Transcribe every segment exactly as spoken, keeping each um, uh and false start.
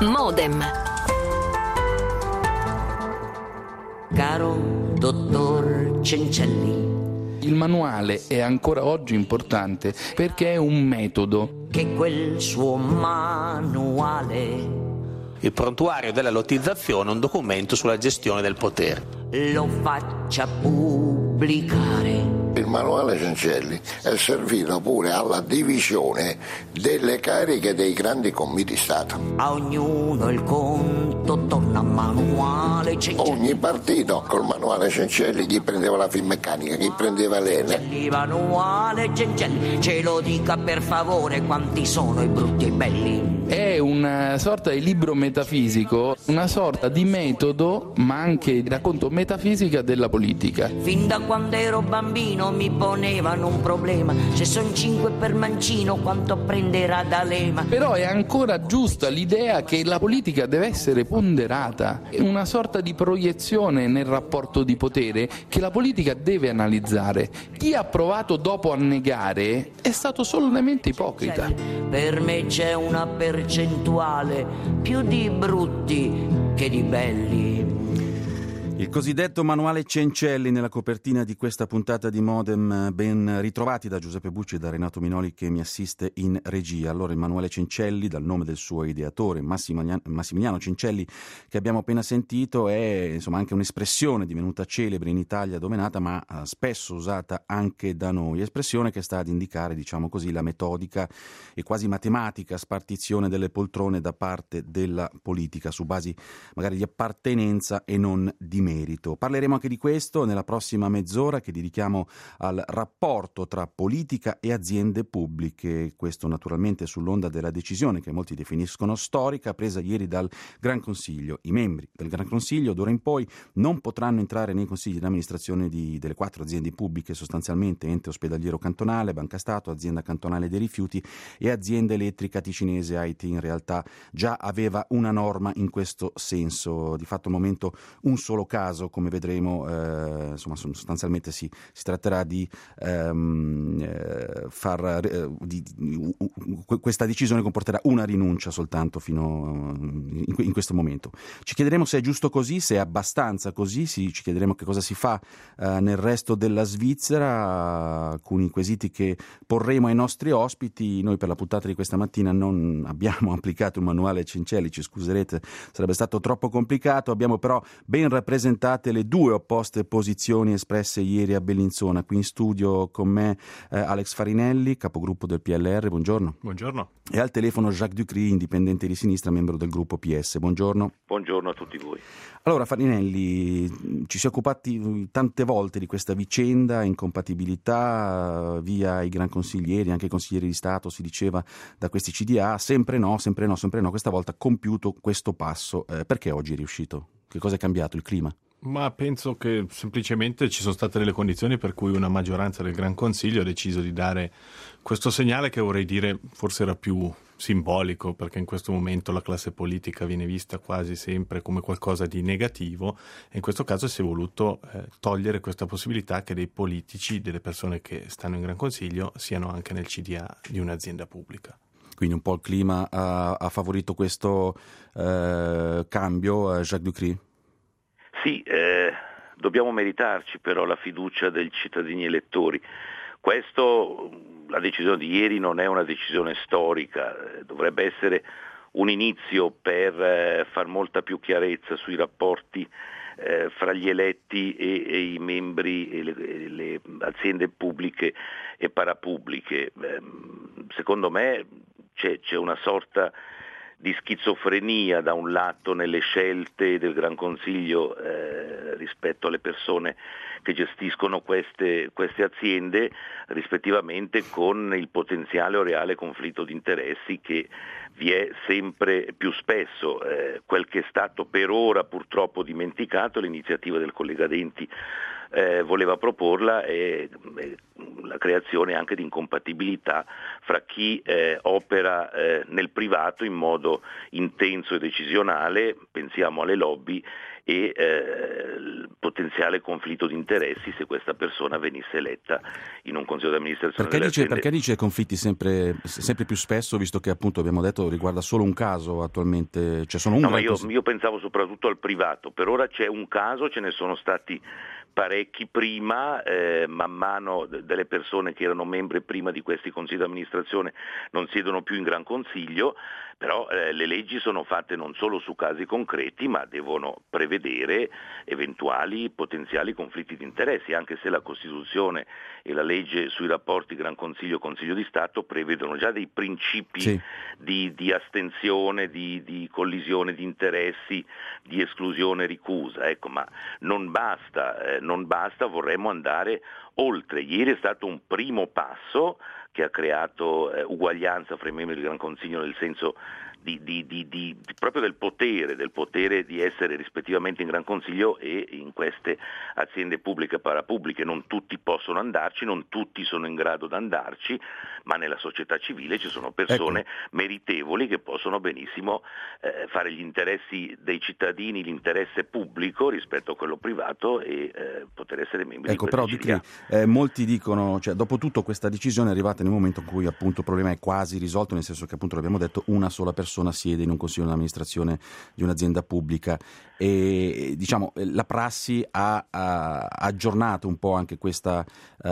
Modem. Caro dottor Cencelli, il manuale è ancora oggi importante perché è un metodo. Che quel suo manuale, il prontuario della lottizzazione è un documento sulla gestione del potere. Lo faccia pubblicare. Il manuale Cencelli è servito pure alla divisione delle cariche dei grandi commiti Stato. A ognuno il conto torna a manuale Cencelli. Ogni partito col manuale Cencelli, chi prendeva la Finmeccanica, chi prendeva l'Ene. Il manuale Cencelli, ce lo dica per favore quanti sono i brutti e i belli. È una sorta di libro metafisico, una sorta di metodo, ma anche di racconto metafisica della politica. Fin da quando ero bambino mi ponevano un problema: se son cinque per mancino quanto prenderà D'Alema. Però è ancora giusta l'idea che la politica deve essere ponderata, è una sorta di proiezione nel rapporto di potere che la politica deve analizzare. Chi ha provato dopo a negare è stato solamente ipocrita. Per me c'è una percentuale più di brutti che di belli. Il cosiddetto manuale Cencelli nella copertina di questa puntata di Modem, ben ritrovati da Giuseppe Bucci e da Renato Minoli che mi assiste in regia. Allora, il manuale Cencelli, dal nome del suo ideatore Massimiliano, Massimiliano Cencelli, che abbiamo appena sentito, è insomma anche un'espressione divenuta celebre in Italia dove è nata, ma spesso usata anche da noi, espressione che sta ad indicare, diciamo così, la metodica e quasi matematica spartizione delle poltrone da parte della politica su basi magari di appartenenza e non di merito. Merito. Parleremo anche di questo nella prossima mezz'ora, che dedichiamo al rapporto tra politica e aziende pubbliche, questo naturalmente sull'onda della decisione che molti definiscono storica, presa ieri dal Gran Consiglio. I membri del Gran Consiglio d'ora in poi non potranno entrare nei consigli di amministrazione di, delle quattro aziende pubbliche, sostanzialmente ente ospedaliero cantonale, Banca Stato, azienda cantonale dei rifiuti e azienda elettrica ticinese I T. In realtà già aveva una norma in questo senso, di fatto al momento un solo caso. Come vedremo, eh, insomma, sostanzialmente si, si tratterà di ehm, eh, far eh, di, di, uh, questa decisione comporterà una rinuncia soltanto fino in, in questo momento. Ci chiederemo se è giusto così, se è abbastanza così, si, ci chiederemo che cosa si fa eh, nel resto della Svizzera, alcuni quesiti che porremo ai nostri ospiti. Noi per la puntata di questa mattina non abbiamo applicato il manuale Cencelli, ci scuserete, sarebbe stato troppo complicato, abbiamo però ben rappresentato le due opposte posizioni espresse ieri a Bellinzona. Qui in studio con me eh, Alex Farinelli, capogruppo del P L R, buongiorno. Buongiorno. E al telefono Jacques Ducry, indipendente di sinistra, membro del gruppo P S, buongiorno. Buongiorno a tutti voi. Allora Farinelli, ci si è occupati tante volte di questa vicenda, incompatibilità via i gran consiglieri, anche i consiglieri di Stato, si diceva, da questi C D A, sempre no, sempre no, sempre no, questa volta compiuto questo passo. Eh, perché oggi è riuscito? Che cosa è cambiato? Il clima? Ma penso che semplicemente ci sono state delle condizioni per cui una maggioranza del Gran Consiglio ha deciso di dare questo segnale che vorrei dire forse era più simbolico, perché in questo momento la classe politica viene vista quasi sempre come qualcosa di negativo e in questo caso si è voluto eh, togliere questa possibilità che dei politici, delle persone che stanno in Gran Consiglio, siano anche nel C D A di un'azienda pubblica. Quindi un po' il clima ha, ha favorito questo eh, cambio, eh, Jacques Ducry? Sì, eh, dobbiamo meritarci però la fiducia dei cittadini elettori. Questo, la decisione di ieri non è una decisione storica, eh, dovrebbe essere un inizio per eh, far molta più chiarezza sui rapporti eh, fra gli eletti e, e i membri e le, e le aziende pubbliche e parapubbliche. Eh, secondo me c'è, c'è una sorta di schizofrenia da un lato nelle scelte del Gran Consiglio eh, rispetto alle persone che gestiscono queste, queste aziende, rispettivamente con il potenziale o reale conflitto di interessi che vi è sempre più spesso. Eh, quel che è stato per ora purtroppo dimenticato è l'iniziativa del collega Denti eh, voleva proporla e eh, la creazione anche di incompatibilità fra chi eh, opera eh, nel privato in modo intenso e decisionale, pensiamo alle lobby, e eh, il potenziale conflitto di interessi se questa persona venisse eletta in un consiglio di amministrazione. Perché dice, aziende... perché dice conflitti sempre, sempre più spesso, visto che appunto abbiamo detto riguarda solo un caso attualmente, cioè sono un no, ma io, cons- io pensavo soprattutto al privato, per ora c'è un caso, ce ne sono stati parecchi prima, eh, man mano d- delle persone che erano membri prima di questi consigli di amministrazione non siedono più in Gran Consiglio, però eh, le leggi sono fatte non solo su casi concreti, ma devono prevedere eventuali potenziali conflitti di interessi, anche se la Costituzione e la legge sui rapporti Gran Consiglio-Consiglio di Stato prevedono già dei principi sì. di, di astensione, di, di collisione di interessi, di esclusione ricusa, ecco, ma non basta, eh, non basta, vorremmo andare oltre. Ieri è stato un primo passo che ha creato eh, uguaglianza fra i membri del Gran Consiglio nel senso di, di, di, di, di proprio del potere, del potere di essere rispettivamente in Gran Consiglio e in queste aziende pubbliche e parapubbliche. Non tutti possono andarci, non tutti sono in grado di andarci, ma nella società civile ci sono persone ecco. meritevoli che possono benissimo eh, fare gli interessi dei cittadini, l'interesse pubblico rispetto a quello privato e eh, poter essere membri ecco, di però questa Ducri, eh, molti dicono, cioè dopo tutto questa decisione è arrivata nel momento in cui appunto il problema è quasi risolto, nel senso che appunto l'abbiamo detto, una sola persona siede in un consiglio di amministrazione di un'azienda pubblica e diciamo la prassi ha, ha aggiornato un po' anche questa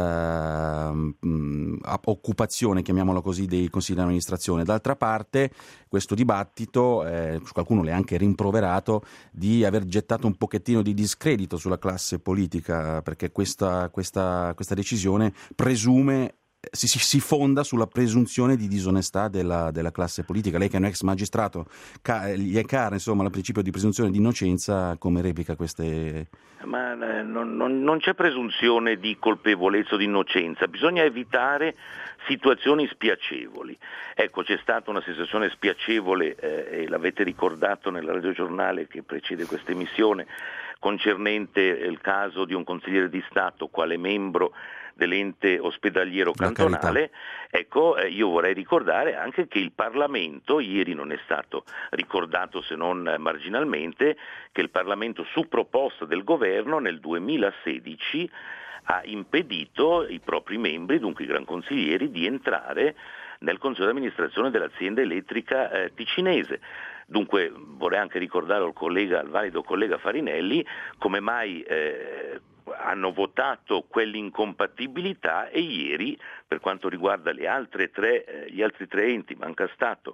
uh, mh, occupazione, chiamiamola così, dei consigli di amministrazione. D'altra parte questo dibattito, eh, qualcuno le ha anche rimproverato di aver gettato un pochettino di discredito sulla classe politica, perché questa, questa, questa decisione presume Si, si, si fonda sulla presunzione di disonestà della, della classe politica. Lei che è un ex magistrato, ca, gli è caro insomma il principio di presunzione di innocenza, come replica queste... Ma eh, non, non, non c'è presunzione di colpevolezza o di innocenza, bisogna evitare situazioni spiacevoli. Ecco, c'è stata una situazione spiacevole eh, e l'avete ricordato nel radiogiornale che precede questa emissione, concernente il caso di un consigliere di Stato quale membro dell'ente ospedaliero cantonale. Ecco, eh, io vorrei ricordare anche che il Parlamento, ieri non è stato ricordato se non eh, marginalmente, che il Parlamento su proposta del governo nel duemilasedici ha impedito ai propri membri, dunque i gran consiglieri, di entrare nel consiglio di amministrazione dell'azienda elettrica eh, ticinese. Dunque vorrei anche ricordare al collega, al valido collega Farinelli, come mai eh, hanno votato quell'incompatibilità e ieri, per quanto riguarda le altre tre, eh, gli altri tre enti, Banca Stato,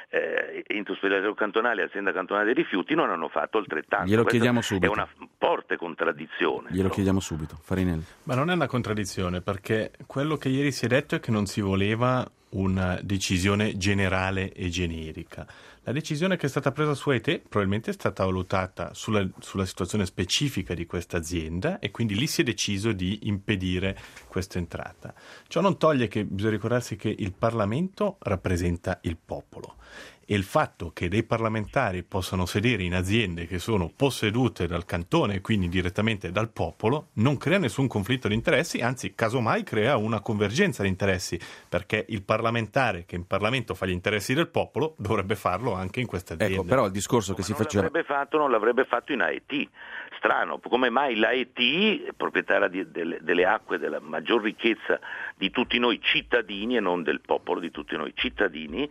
eh, ente ospedaliero cantonale e azienda cantonale dei rifiuti, non hanno fatto altrettanto. Glielo Questa chiediamo subito. È una forte contraddizione. Glielo chiediamo subito, Farinelli. Ma non è una contraddizione, perché quello che ieri si è detto è che non si voleva una decisione generale e generica. La decisione che è stata presa su E T E probabilmente è stata valutata sulla, sulla situazione specifica di questa azienda e quindi lì si è deciso di impedire questa entrata. Ciò non toglie che bisogna ricordarsi che il Parlamento rappresenta il popolo e il fatto che dei parlamentari possano sedere in aziende che sono possedute dal cantone e quindi direttamente dal popolo non crea nessun conflitto di interessi, anzi casomai crea una convergenza di interessi, perché il parlamentare che in Parlamento fa gli interessi del popolo dovrebbe farlo anche in questa azienda. Ecco, però il discorso che Come si non faceva... l'avrebbe fatto, non l'avrebbe fatto in A E T. Strano, come mai l'A E T, proprietaria di, delle, delle acque della maggior ricchezza di tutti noi cittadini e non del popolo, di tutti noi cittadini,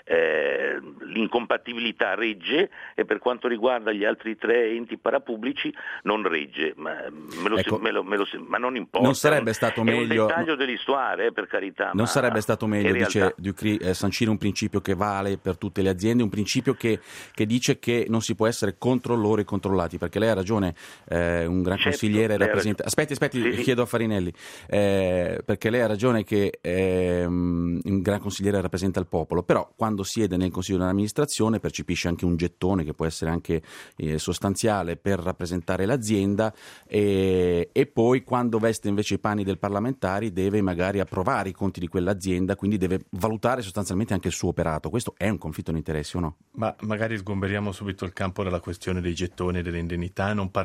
eh, l'incompatibilità regge e per quanto riguarda gli altri tre enti parapubblici non regge, ma, me lo, ecco, me lo, me lo, ma non importa. Non sarebbe stato è meglio... un dettaglio dell'histoire, eh, per carità. Non ma sarebbe stato meglio, dice realtà... Ducry, eh, sancire un principio che vale per tutte le aziende, un principio che, che dice che non si può essere contro loro e controllati, perché lei ha ragione, eh, un gran certo, consigliere rappresenta... Aspetti, aspetti, sì, sì. chiedo a Farinelli, eh, perché lei ha ragione che eh, un gran consigliere rappresenta il popolo, però quando siede nel consiglio di amministrazione percepisce anche un gettone che può essere anche eh, sostanziale per rappresentare l'azienda e, e poi quando veste invece i panni del parlamentare deve magari approvare i conti di quell'azienda, quindi deve valutare sostanzialmente anche il suo operato. Questo è un conflitto di interessi o no? Ma magari sgomberiamo subito il campo della questione dei gettoni e delle indennità, non parliamo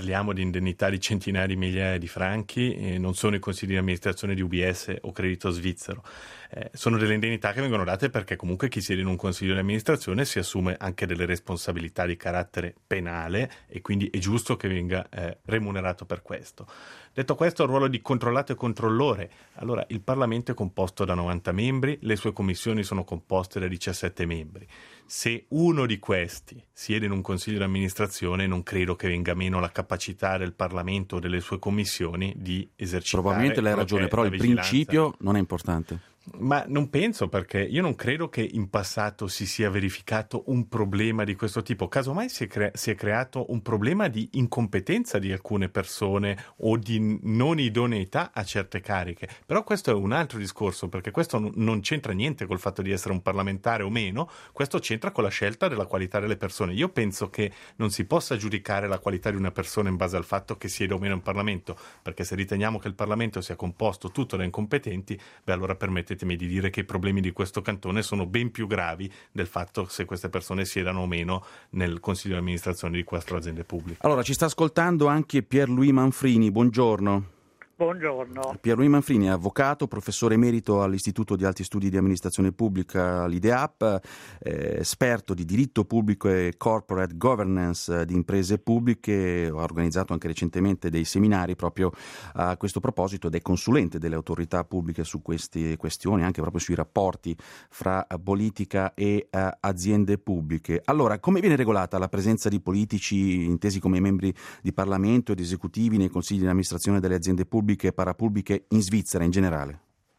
parliamo di indennità di centinaia di migliaia di franchi, e non sono i consigli di amministrazione di U B S o Credito Svizzero. Eh, sono delle indennità che vengono date perché comunque chi siede in un consiglio di amministrazione si assume anche delle responsabilità di carattere penale e quindi è giusto che venga eh, remunerato per questo. Detto questo, il ruolo di controllato e controllore. Allora, il Parlamento è composto da novanta membri, le sue commissioni sono composte da diciassette membri. Se uno di questi siede in un consiglio di amministrazione, non credo che venga meno la capacità del Parlamento o delle sue commissioni di esercitare. Probabilmente lei ha ragione, però il vigilanza. Principio non è importante. Ma non penso, perché io non credo che in passato si sia verificato un problema di questo tipo. Casomai si è, cre- si è creato un problema di incompetenza di alcune persone o di non idoneità a certe cariche. Però questo è un altro discorso, perché questo n- non c'entra niente col fatto di essere un parlamentare o meno, questo c'entra con la scelta della qualità delle persone. Io penso che non si possa giudicare la qualità di una persona in base al fatto che sieda o meno in Parlamento, perché se riteniamo che il Parlamento sia composto tutto da incompetenti, beh allora permettete di dire che i problemi di questo cantone sono ben più gravi del fatto se queste persone siedano o meno nel consiglio di amministrazione di quattro aziende pubbliche. Allora, ci sta ascoltando anche Pierluigi Manfrini, buongiorno. Buongiorno. Pierluigi Manfrini è avvocato, professore emerito all'Istituto di Alti Studi di Amministrazione Pubblica, l'I D E A P, eh, esperto di diritto pubblico e corporate governance di imprese pubbliche, ha organizzato anche recentemente dei seminari proprio a questo proposito ed è consulente delle autorità pubbliche su queste questioni, anche proprio sui rapporti fra politica e uh, aziende pubbliche. Allora, come viene regolata la presenza di politici intesi come membri di Parlamento ed esecutivi nei consigli di amministrazione delle aziende pubbliche e parapubbliche in Svizzera in generale?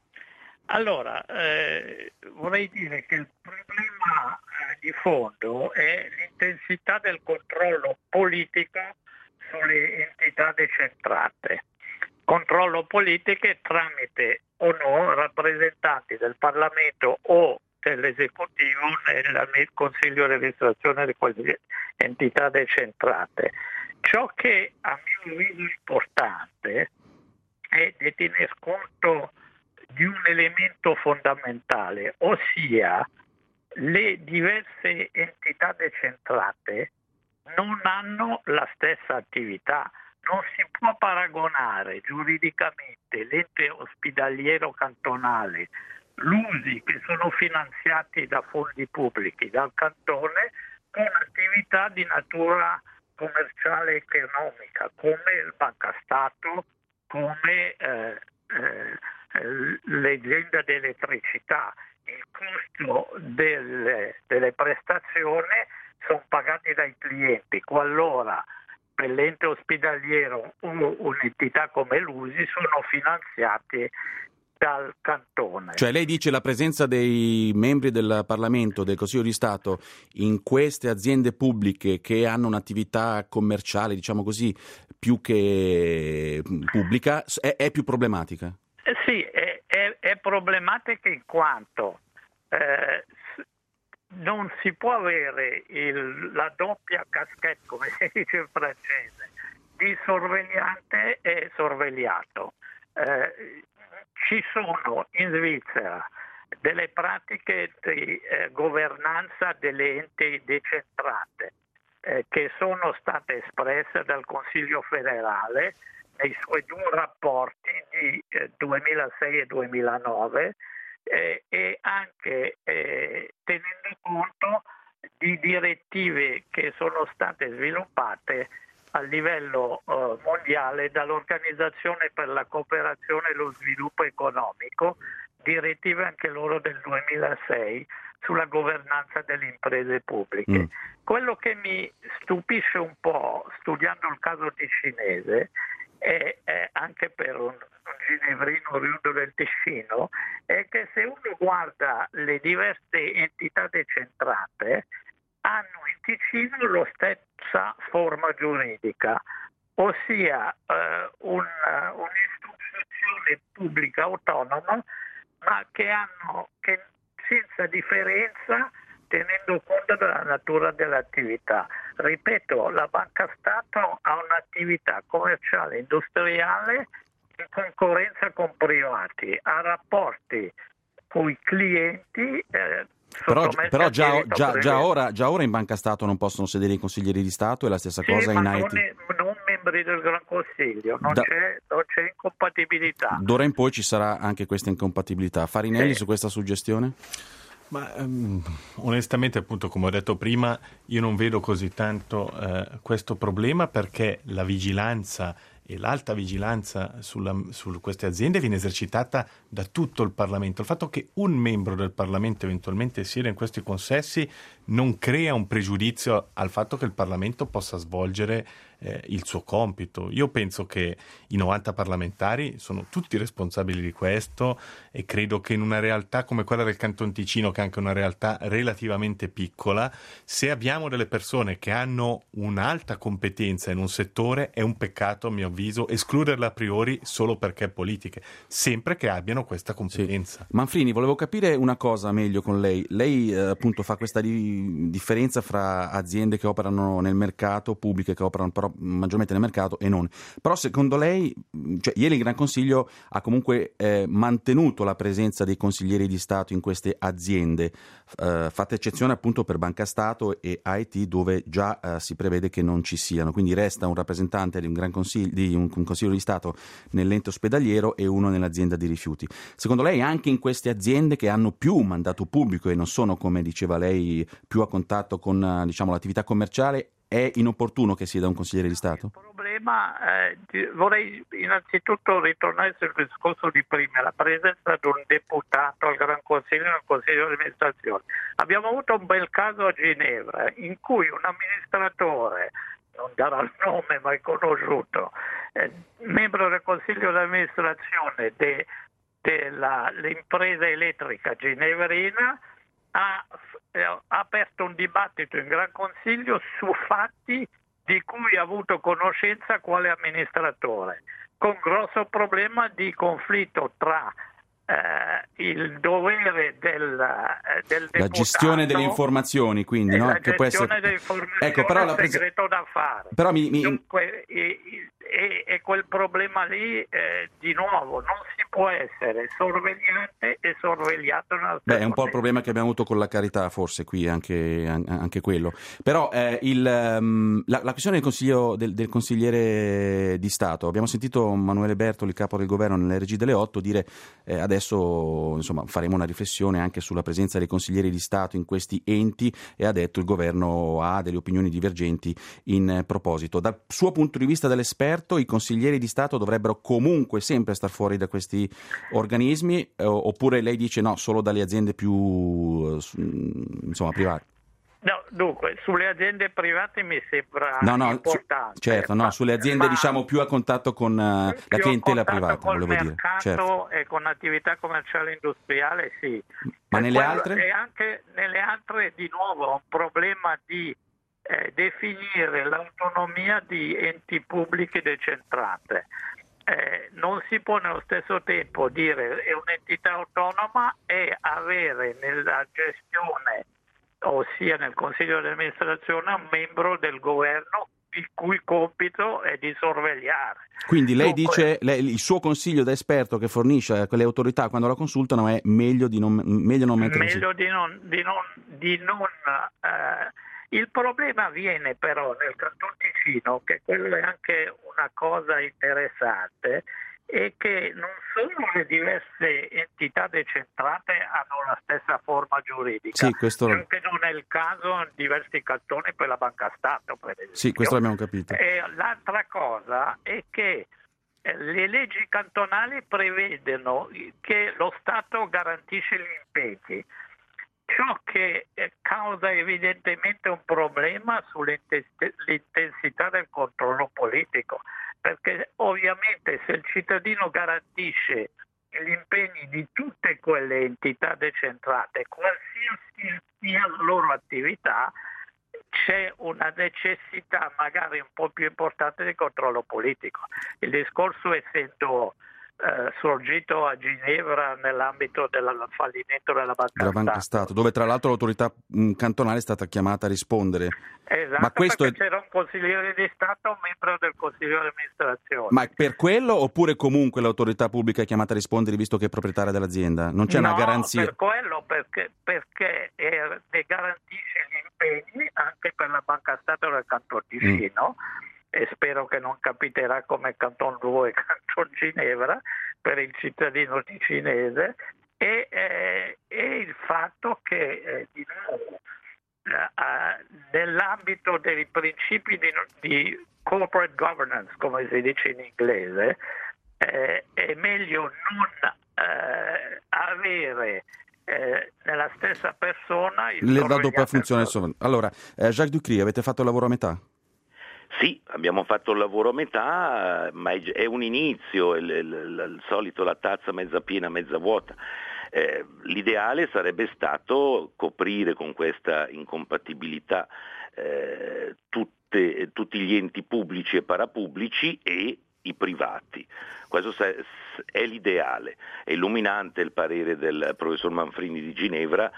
Allora, eh, vorrei dire che il problema eh, di fondo è l'intensità del controllo politico sulle entità decentrate. Controllo politico tramite o no rappresentanti del Parlamento o dell'esecutivo nel Consiglio di amministrazione di quelle entità decentrate. Ciò che a mio avviso è importante è di tener conto di un elemento fondamentale, ossia le diverse entità decentrate non hanno la stessa attività. Non si può paragonare giuridicamente l'ente ospedaliero cantonale, l'U S I, che sono finanziati da fondi pubblici dal cantone, con attività di natura commerciale e economica, come il bancastato, come eh, eh, l'azienda di elettricità. Il costo delle, delle prestazioni sono pagati dai clienti, qualora per l'ente ospedaliero o un'entità come l'U S I sono finanziati dal cantone. Cioè lei dice la presenza dei membri del Parlamento, del Consiglio di Stato in queste aziende pubbliche che hanno un'attività commerciale, diciamo così, più che pubblica, è, è più problematica? Eh sì, è, è, è problematica in quanto eh, non si può avere il, la doppia caschetta, come si dice in francese, di sorvegliante e sorvegliato. Eh, ci sono in Svizzera delle pratiche di eh, governanza delle enti decentrate eh, che sono state espresse dal Consiglio federale nei suoi due rapporti di eh, duemilasei e duemilanove eh, e anche eh, tenendo conto di direttive che sono state sviluppate a livello eh, mondiale dall'Organizzazione per la cooperazione e lo sviluppo economico, direttive anche loro del duemilasei sulla governanza delle imprese pubbliche. Mm. Quello che mi stupisce un po' studiando il caso ticinese è, è anche per un, un ginevrino oriundo del Ticino, è che se uno guarda le diverse entità decentrate hanno in Ticino la stessa forma giuridica, ossia eh, un, un'istituzione pubblica autonoma, ma che hanno che senza differenza tenendo conto della natura dell'attività. Ripeto, la Banca Stato ha un'attività commerciale industriale in concorrenza con privati, ha rapporti con i clienti. Eh, Però, però già, già, già, ora, già ora in Banca Stato non possono sedere i consiglieri di Stato, è la stessa sì, cosa in ma I T. Non, non membri membri del Gran Consiglio, non, da... c'è, non c'è incompatibilità. D'ora in poi ci sarà anche questa incompatibilità. Farinelli, sì. Su questa suggestione? Ma um, onestamente, appunto, come ho detto prima, io non vedo così tanto eh, questo problema, perché la vigilanza e l'alta vigilanza sulla, su queste aziende viene esercitata da tutto il Parlamento. Il fatto che un membro del Parlamento eventualmente sieda in questi consessi non crea un pregiudizio al fatto che il Parlamento possa svolgere eh, il suo compito. Io penso che i novanta parlamentari sono tutti responsabili di questo, e credo che in una realtà come quella del Canton Ticino, che è anche una realtà relativamente piccola, se abbiamo delle persone che hanno un'alta competenza in un settore, è un peccato, a mio avviso, escluderle a priori solo perché politiche, sempre che abbiano questa competenza. Sì. Manfrini, volevo capire una cosa meglio con lei. Lei eh, appunto fa questa di differenza fra aziende che operano nel mercato, pubbliche che operano però maggiormente nel mercato e non. Però secondo lei, cioè, ieri il Gran Consiglio ha comunque eh, mantenuto la presenza dei consiglieri di Stato in queste aziende, eh, fatta eccezione appunto per Banca Stato e I T, dove già eh, si prevede che non ci siano, quindi resta un rappresentante di un Gran Consiglio, di un, un Consiglio di Stato nell'ente ospedaliero e uno nell'azienda di rifiuti. Secondo lei anche in queste aziende che hanno più mandato pubblico e non sono, come diceva lei, più a contatto con, diciamo, l'attività commerciale, è inopportuno che sia da un consigliere di Stato? Il problema, eh, vorrei innanzitutto ritornare sul discorso di prima, la presenza di un deputato al Gran Consiglio e al Consiglio di amministrazione. Abbiamo avuto un bel caso a Ginevra in cui un amministratore, non darò il nome ma è conosciuto, eh, membro del Consiglio di amministrazione de, dell'impresa elettrica ginevrina, ha, eh, ha aperto un dibattito in Gran Consiglio su fatti di cui ha avuto conoscenza quale amministratore, con grosso problema di conflitto tra eh, il dovere del, eh, del deputato, la gestione delle informazioni, quindi, no? La Che può essere... delle informazioni, ecco, però la il pres... segreto d'affari. Però mi, mi... Dunque, e, e, e quel problema lì, eh, di nuovo, non si può essere sorvegliante e sorvegliato nella stessa. Beh, è un po' il problema che abbiamo avuto con la carità, forse qui anche, anche quello. Però eh, il, um, la, la questione del, consiglio, del, del consigliere di Stato, abbiamo sentito Manuele Bertoli, capo del governo, nelle regie delle otto, dire eh, adesso insomma faremo una riflessione anche sulla presenza dei consiglieri di Stato in questi enti, e ha detto il governo ha delle opinioni divergenti in proposito. Dal suo punto di vista dell'esperto, i consiglieri di Stato dovrebbero comunque sempre star fuori da questi organismi, eh, oppure lei dice no, solo dalle aziende più insomma private? No, dunque, sulle aziende private mi sembra no, no, importante. Su, certo, no, sulle aziende ma, diciamo più a contatto con uh, la clientela privata, volevo dire. Certo. E con attività commerciale e industriale, sì. Ma e nelle quello, altre? E anche nelle altre, di nuovo, un problema di eh, definire l'autonomia di enti pubblici decentrate. Eh, non si può nello stesso tempo dire è un'entità autonoma e avere nella gestione, ossia nel Consiglio di amministrazione, un membro del governo il cui compito è di sorvegliare. Quindi lei Dunque, dice, lei, il suo consiglio da esperto che fornisce a quelle autorità quando la consultano è meglio di non, meglio non mettersi. Meglio di non... Di non, di non eh, il problema viene però nel Canton Ticino, che quello è anche una cosa interessante, è che non solo le diverse entità decentrate hanno la stessa forma giuridica, sì, questo... anche non è il caso in diversi cantoni per la Banca Stato, per esempio. Sì, questo l'abbiamo capito. E l'altra cosa è che le leggi cantonali prevedono che lo Stato garantisce gli impegni, ciò che causa evidentemente un problema sull'intensità del controllo politico, perché ovviamente se il cittadino garantisce gli impegni di tutte quelle entità decentrate, qualsiasi sia la loro attività, c'è una necessità magari un po' più importante di controllo politico. Il discorso, essendo Eh, sorgito a Ginevra nell'ambito del fallimento della Banca, della Banca Stato, Stato, dove tra l'altro l'autorità mh, cantonale è stata chiamata a rispondere. Esatto, ma questo perché è... c'era un consigliere di Stato, un membro del Consiglio di amministrazione. Ma per quello, oppure comunque l'autorità pubblica è chiamata a rispondere visto che è proprietaria dell'azienda? Non c'è no, una garanzia? per quello, perché, perché è, ne garantisce gli impegni anche per la Banca Stato del Canton Ticino. Mm. e spero che non capiterà come Canton due e Canton Ginevra per il cittadino ticinese, e, eh, e il fatto che eh, di nuovo eh, nell'ambito dei principi di, di corporate governance, come si dice in inglese, eh, è meglio non eh, avere eh, nella stessa persona il Le la doppia funzione. Allora, eh, Jacques Ducry, avete fatto il lavoro a metà? Sì, abbiamo fatto il lavoro a metà, ma è, è un inizio, è il, il, il solito la tazza mezza piena, mezza vuota. Eh, l'ideale sarebbe stato coprire con questa incompatibilità eh, tutte, tutti gli enti pubblici e parapubblici e i privati. Questo è l'ideale. È illuminante il parere del professor Manfrini di Ginevra.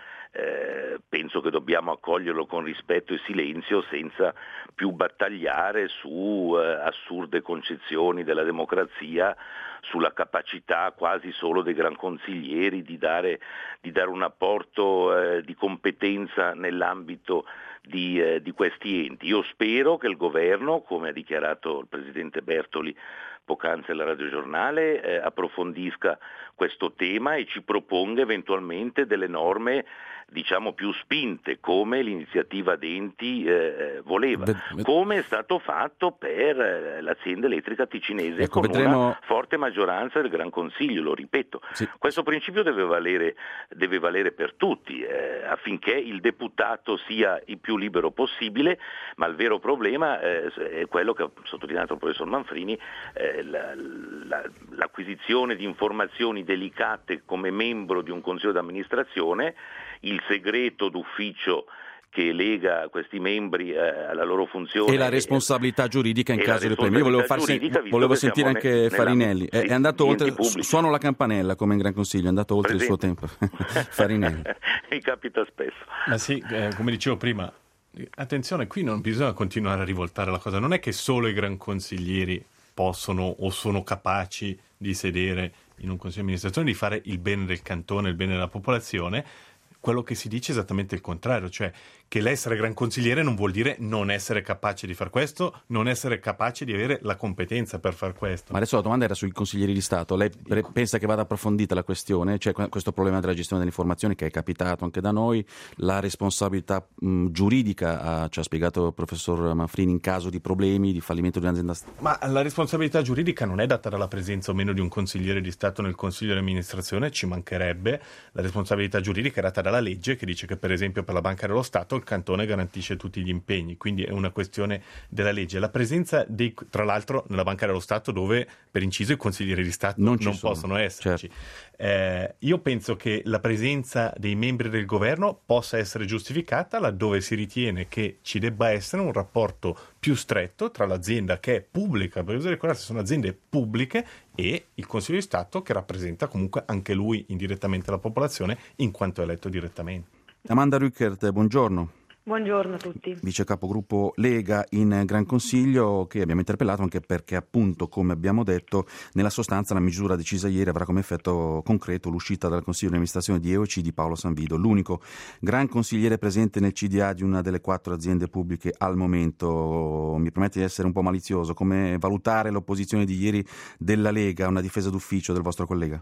Eh, penso che dobbiamo accoglierlo con rispetto e silenzio, senza più battagliare su eh, assurde concezioni della democrazia, sulla capacità quasi solo dei gran consiglieri di dare, di dare un apporto eh, di competenza nell'ambito di, eh, di questi enti. Io spero che il governo, come ha dichiarato il presidente Bertoli poc'anzi alla radiogiornale, eh, approfondisca questo tema e ci proponga eventualmente delle norme, diciamo, più spinte, come l'iniziativa Denti eh, voleva, come è stato fatto per eh, l'azienda elettrica ticinese, ecco, con vedremo... una forte maggioranza del Gran Consiglio, lo ripeto. Sì. Questo principio deve valere, deve valere per tutti, eh, affinché il deputato sia il più libero possibile, ma il vero problema eh, è quello che ha sottolineato il professor Manfrini, eh, la, la, l'acquisizione di informazioni delicate come membro di un consiglio d'amministrazione, il segreto d'ufficio che lega questi membri eh, alla loro funzione e la responsabilità e, giuridica in caso di premio. Io volevo, far sen- volevo sentire anche ne- Farinelli. È, sì, è andato oltre, pubblici. Suono la campanella come in Gran Consiglio, è andato oltre Presente. il suo tempo. Farinelli. Mi capita spesso. Ma sì, eh, come dicevo prima, attenzione, qui non bisogna continuare a rivoltare la cosa. Non è che solo i gran consiglieri possono o sono capaci di sedere in un consiglio di amministrazione, di fare il bene del cantone, il bene della popolazione. Quello che si dice è esattamente il contrario, cioè che l'essere gran consigliere non vuol dire non essere capace di far questo, non essere capace di avere la competenza per far questo. Ma adesso la domanda era sui consiglieri di Stato. Lei pre- pensa che vada approfondita la questione? C'è questo problema della gestione delle informazioni che è capitato anche da noi, la responsabilità mh, giuridica, ah, ci ha spiegato il professor Manfrini, in caso di problemi, di fallimento di un'azienda. Ma la responsabilità giuridica non è data dalla presenza o meno di un consigliere di Stato nel consiglio di amministrazione, ci mancherebbe. La responsabilità giuridica è data dalla legge, che dice che per esempio per la Banca dello Stato il cantone garantisce tutti gli impegni, quindi è una questione della legge. La presenza dei, tra l'altro nella Banca dello Stato, dove per inciso i consiglieri di Stato non, non possono esserci. Certo. Eh, io penso che la presenza dei membri del governo possa essere giustificata laddove si ritiene che ci debba essere un rapporto più stretto tra l'azienda che è pubblica, perché bisogna ricordare che sono aziende pubbliche, e il Consiglio di Stato, che rappresenta comunque anche lui indirettamente la popolazione in quanto eletto direttamente. Amanda Rückert, buongiorno. Buongiorno a tutti. Vice capogruppo Lega in Gran Consiglio, che abbiamo interpellato anche perché, appunto, come abbiamo detto, nella sostanza la misura decisa ieri avrà come effetto concreto l'uscita dal Consiglio di amministrazione di E O C di Paolo Sanvido, l'unico gran consigliere presente nel C D A di una delle quattro aziende pubbliche al momento. Mi permette di essere un po' malizioso, come valutare l'opposizione di ieri della Lega, una difesa d'ufficio del vostro collega?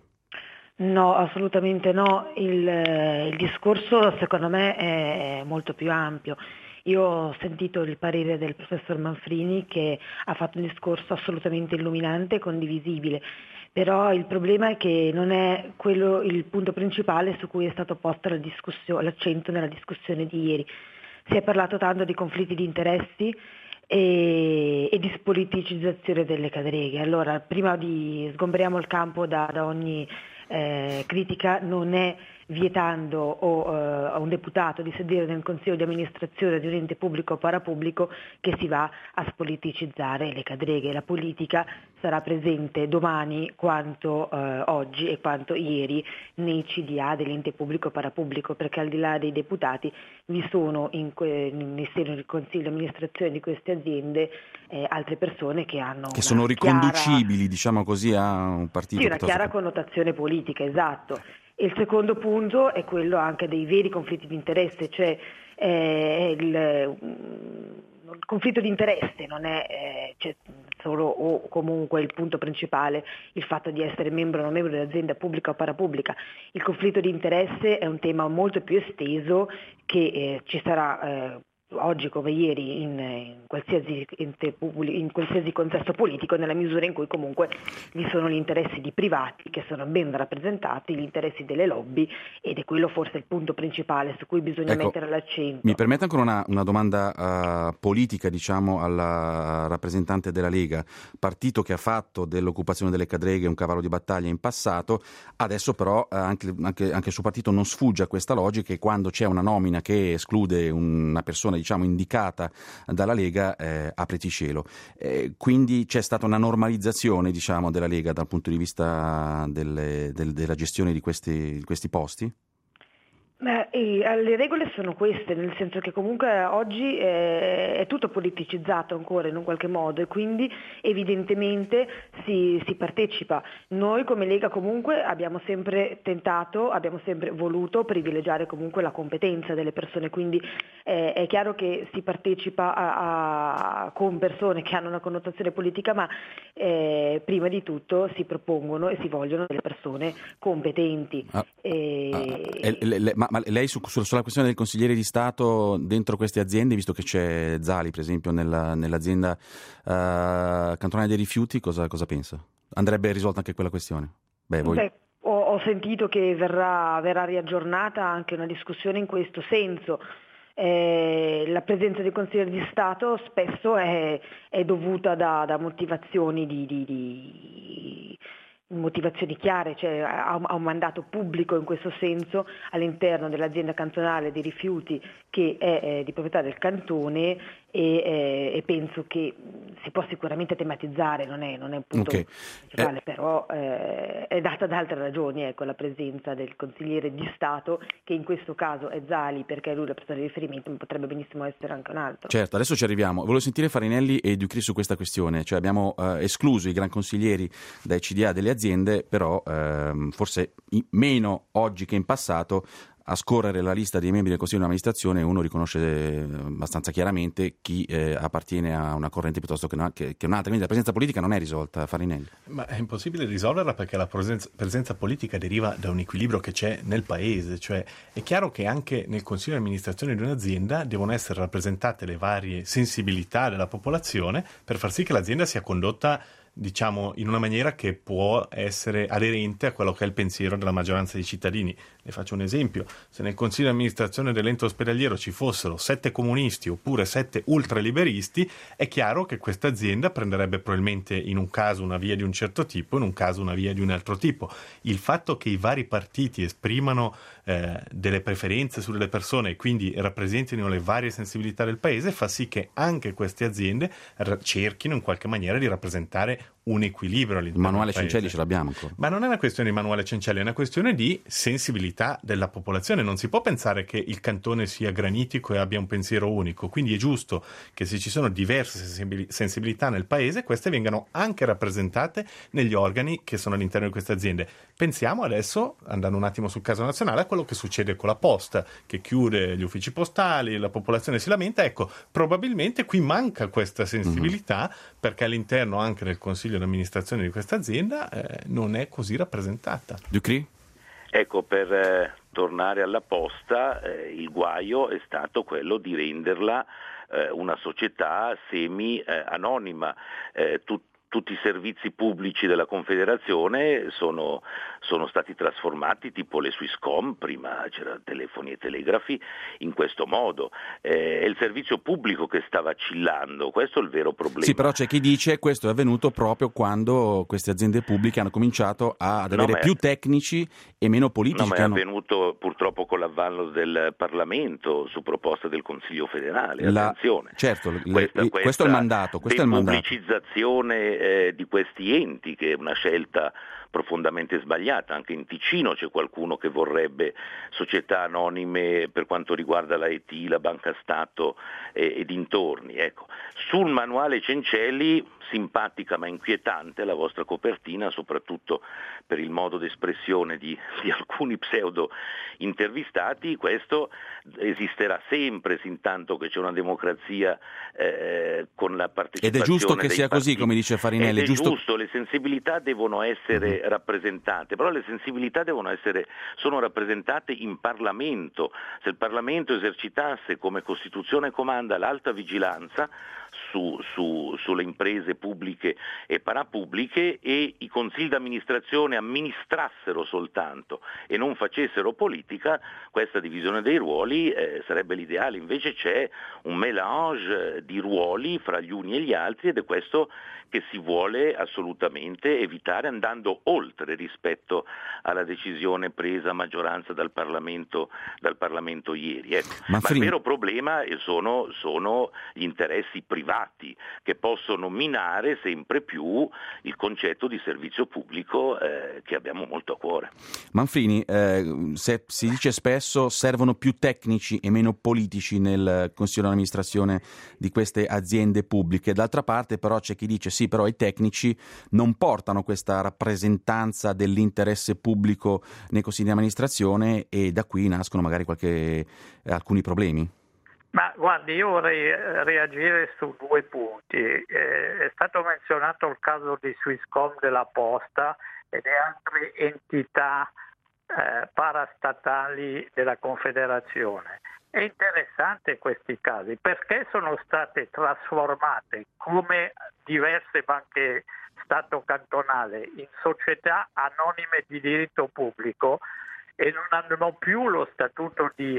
No, assolutamente no. Il, il discorso secondo me è molto più ampio. Io ho sentito il parere del professor Manfrini, che ha fatto un discorso assolutamente illuminante e condivisibile, però il problema è che non è quello il punto principale su cui è stato posto la discussio- l'accento nella discussione di ieri. Si è parlato tanto di conflitti di interessi e, e di spoliticizzazione delle cadreghe. Allora, prima di sgombriamo il campo da, da ogni Eh, critica, non è vietando o, eh, a un deputato di sedere nel consiglio di amministrazione di un ente pubblico o parapubblico che si va a spoliticizzare le cadreghe. La politica sarà presente domani quanto eh, oggi e quanto ieri nei C D A dell'ente pubblico o parapubblico, perché al di là dei deputati vi sono in que- nel seno del consiglio di amministrazione di queste aziende eh, altre persone che hanno che sono riconducibili, chiara... diciamo così, a un partito. Sì, una chiara che... connotazione politica, esatto. E il secondo punto è quello anche dei veri conflitti di interesse, cioè eh, il, il conflitto di interesse non è eh, cioè, solo o comunque il punto principale il fatto di essere membro o non membro dell'azienda pubblica o parapubblica. Il conflitto di interesse è un tema molto più esteso che eh, ci sarà eh, oggi come ieri in, in, qualsiasi, in qualsiasi contesto politico, nella misura in cui comunque vi sono gli interessi di privati che sono ben rappresentati, gli interessi delle lobby, ed è quello forse il punto principale su cui bisogna ecco, mettere l'accento. Mi permette ancora una, una domanda uh, politica, diciamo, alla rappresentante della Lega, partito che ha fatto dell'occupazione delle cadreghe un cavallo di battaglia in passato, adesso però uh, anche, anche, anche il suo partito non sfugge a questa logica e quando c'è una nomina che esclude una persona, diciamo, indicata dalla Lega, eh, apriti cielo. Eh, quindi c'è stata una normalizzazione, diciamo, della Lega dal punto di vista delle, del, della gestione di questi, di questi posti? Beh, le regole sono queste, nel senso che comunque oggi è, è tutto politicizzato ancora in un qualche modo e quindi evidentemente si, si partecipa. Noi come Lega comunque abbiamo sempre tentato, abbiamo sempre voluto privilegiare comunque la competenza delle persone, quindi eh, è chiaro che si partecipa a, a, con persone che hanno una connotazione politica, ma eh, prima di tutto si propongono e si vogliono delle persone competenti. Ah, e... ah, le, le, ma Ma lei su, su, sulla questione del consigliere di Stato dentro queste aziende, visto che c'è Zali per esempio nella, nell'azienda uh, cantonale dei rifiuti, cosa, cosa pensa? Andrebbe risolta anche quella questione? Beh, voi... Beh, ho, ho sentito che verrà, verrà riaggiornata anche una discussione in questo senso. Eh, la presenza del consigliere di Stato spesso è, è dovuta da, da motivazioni di... di, di motivazioni chiare, cioè ha un mandato pubblico in questo senso all'interno dell'azienda cantonale dei rifiuti che è eh, di proprietà del cantone e, eh, e penso che si può sicuramente tematizzare, non è, non è un punto okay. principale, eh. però eh, è data da altre ragioni, ecco, la presenza del consigliere di Stato, che in questo caso è Zali perché è lui la persona di riferimento, ma potrebbe benissimo essere anche un altro. Certo, adesso ci arriviamo. Volevo sentire Farinelli e Ducry su questa questione, cioè abbiamo eh, escluso i gran consiglieri dai C D A delle aziende, però ehm, forse meno oggi che in passato. A scorrere la lista dei membri del Consiglio di amministrazione uno riconosce abbastanza chiaramente chi eh, appartiene a una corrente piuttosto che, una, che, che un'altra, quindi la presenza politica non è risolta, Farinelli. Ma è impossibile risolverla perché la presenza, presenza politica deriva da un equilibrio che c'è nel paese, cioè è chiaro che anche nel Consiglio di amministrazione di un'azienda devono essere rappresentate le varie sensibilità della popolazione per far sì che l'azienda sia condotta, diciamo, in una maniera che può essere aderente a quello che è il pensiero della maggioranza dei cittadini. Ne faccio un esempio: se nel consiglio di amministrazione dell'ente ospedaliero ci fossero sette comunisti oppure sette ultraliberisti, è chiaro che questa azienda prenderebbe probabilmente in un caso una via di un certo tipo, in un caso una via di un altro tipo. Il fatto che i vari partiti esprimano eh, delle preferenze sulle persone e quindi rappresentino le varie sensibilità del paese fa sì che anche queste aziende r- cerchino in qualche maniera di rappresentare un equilibrio all'interno Manuale del paese. Cencelli ce l'abbiamo ancora. Ma non è una questione di Manuale Cencelli, è una questione di sensibilità della popolazione. Non si può pensare che il cantone sia granitico e abbia un pensiero unico, quindi è giusto che se ci sono diverse sensibilità nel paese, queste vengano anche rappresentate negli organi che sono all'interno di queste aziende. Pensiamo adesso, andando un attimo sul caso nazionale, a quello che succede con la Posta, che chiude gli uffici postali, la popolazione si lamenta. Ecco, probabilmente qui manca questa sensibilità mm-hmm. perché all'interno anche del Consiglio di amministrazione di questa azienda eh, non è così rappresentata. Ducry? Ecco, per eh, tornare alla Posta, eh, il guaio è stato quello di renderla eh, una società semi-anonima. Eh, tut- Tutti i servizi pubblici della Confederazione sono, sono stati trasformati, tipo le Swisscom, prima c'erano telefoni e telegrafi, in questo modo. Eh, è il servizio pubblico che sta vacillando, questo è il vero problema. Sì, però c'è chi dice che questo è avvenuto proprio quando queste aziende pubbliche hanno cominciato ad avere no, più è... tecnici e meno politici. No, ma è hanno... avvenuto purtroppo con l'avvallo del Parlamento su proposta del Consiglio federale. La... Attenzione. Certo, le... questa, questo questa è il mandato. Questo è il mandato. Pubblicizzazione eh, di questi enti, che è una scelta profondamente sbagliata. Anche in Ticino c'è qualcuno che vorrebbe società anonime per quanto riguarda la I T, la Banca Stato e, e dintorni. Ecco. Sul manuale Cencelli, simpatica ma inquietante la vostra copertina, soprattutto per il modo d'espressione di, di alcuni pseudo intervistati. Questo esisterà sempre sin tanto che c'è una democrazia eh, con la partecipazione. Ed è giusto che dei sia partiti. così, come dice Farinelli. Ed è giusto... giusto, le sensibilità devono essere uh-huh. rappresentate, però le sensibilità devono essere, sono rappresentate in Parlamento. Se il Parlamento esercitasse, come Costituzione comanda, l'alta vigilanza Su, su, sulle imprese pubbliche e parapubbliche, e i consigli d'amministrazione amministrassero soltanto e non facessero politica, questa divisione dei ruoli eh, sarebbe l'ideale. Invece c'è un mélange di ruoli fra gli uni e gli altri, ed è questo che si vuole assolutamente evitare, andando oltre rispetto alla decisione presa a maggioranza dal Parlamento, dal Parlamento ieri. Ecco. Ma, Ma il vero problema sono, sono gli interessi privati, che possono minare sempre più il concetto di servizio pubblico eh, che abbiamo molto a cuore. Manfrini, eh, se si dice spesso servono più tecnici e meno politici nel consiglio di amministrazione di queste aziende pubbliche. D'altra parte però c'è chi dice sì, però i tecnici non portano questa rappresentanza dell'interesse pubblico nei consigli di amministrazione, e da qui nascono magari qualche, eh, alcuni problemi. Ma guardi, io vorrei reagire su due punti. Eh, è stato menzionato il caso di Swisscom della Posta e di altre entità eh, parastatali della Confederazione. È interessante questi casi perché sono state trasformate, come diverse banche Stato cantonale, in società anonime di diritto pubblico e non hanno più lo statuto di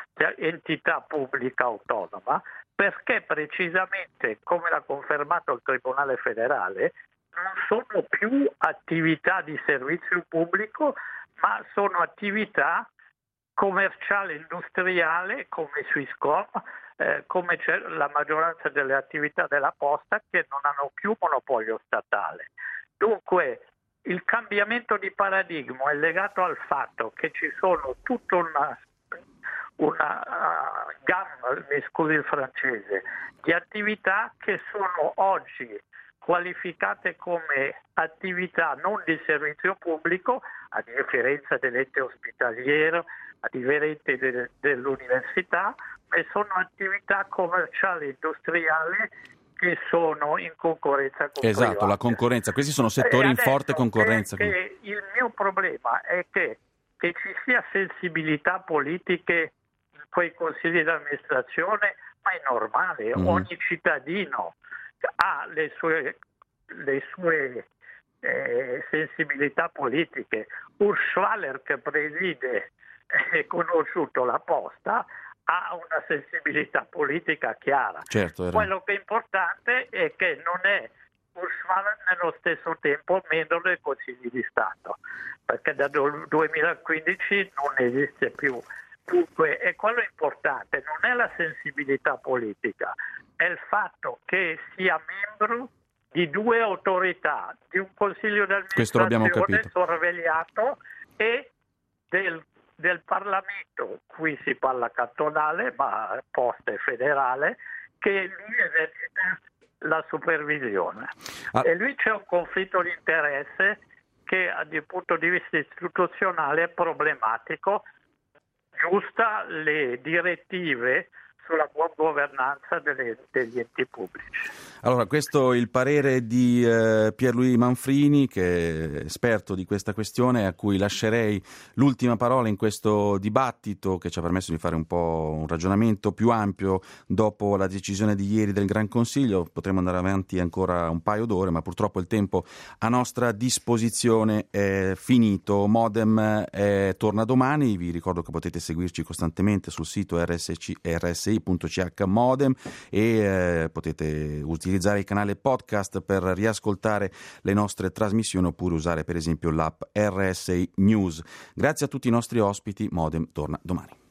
entità pubblica autonoma, perché precisamente, come l'ha confermato il Tribunale federale, non sono più attività di servizio pubblico, ma sono attività commerciale industriale come Swisscom, eh, come c'è la maggioranza delle attività della Posta, che non hanno più monopolio statale. Dunque il cambiamento di paradigma è legato al fatto che ci sono tutta una, una uh, gamma, mi scusi il francese, di attività che sono oggi qualificate come attività non di servizio pubblico, a differenza dell'ente ospitaliero, a differenza de- dell'università, ma sono attività commerciali e industriali che sono in concorrenza con Esatto, private. La concorrenza. Questi sono settori in forte concorrenza. Che, che il mio problema è che, che ci sia sensibilità politiche in quei consigli di amministrazione, ma è normale, mm. ogni cittadino ha le sue, le sue eh, sensibilità politiche. Urs Schwaller, che preside e conosciuto la Posta, ha una sensibilità politica chiara. Certo, Quello che è importante è che non è Urs Schwaller nello stesso tempo membro del Consiglio di Stato, perché da duemilaquindici non esiste più. Dunque, è quello importante, non è la sensibilità politica, è il fatto che sia membro di due autorità, di un Consiglio di amministrazione sorvegliato e del del Parlamento, qui si parla cantonale, ma Posta è federale, che lui esercita la supervisione. Ah. E lui c'è un conflitto di interesse che dal punto di vista istituzionale è problematico, giusta le direttive sulla buona governanza delle, degli enti pubblici. Allora, questo è il parere di eh, Pierluigi Manfrini, che è esperto di questa questione, a cui lascerei l'ultima parola in questo dibattito, che ci ha permesso di fare un po' un ragionamento più ampio dopo la decisione di ieri del Gran Consiglio. Potremmo andare avanti ancora un paio d'ore, ma purtroppo il tempo a nostra disposizione è finito. Modem eh, torna domani, vi ricordo che potete seguirci costantemente sul sito R S C, R S I punto C H Modem e eh, potete utilizzare il canale podcast per riascoltare le nostre trasmissioni, oppure usare per esempio l'app R S I News. Grazie a tutti i nostri ospiti. Modem torna domani.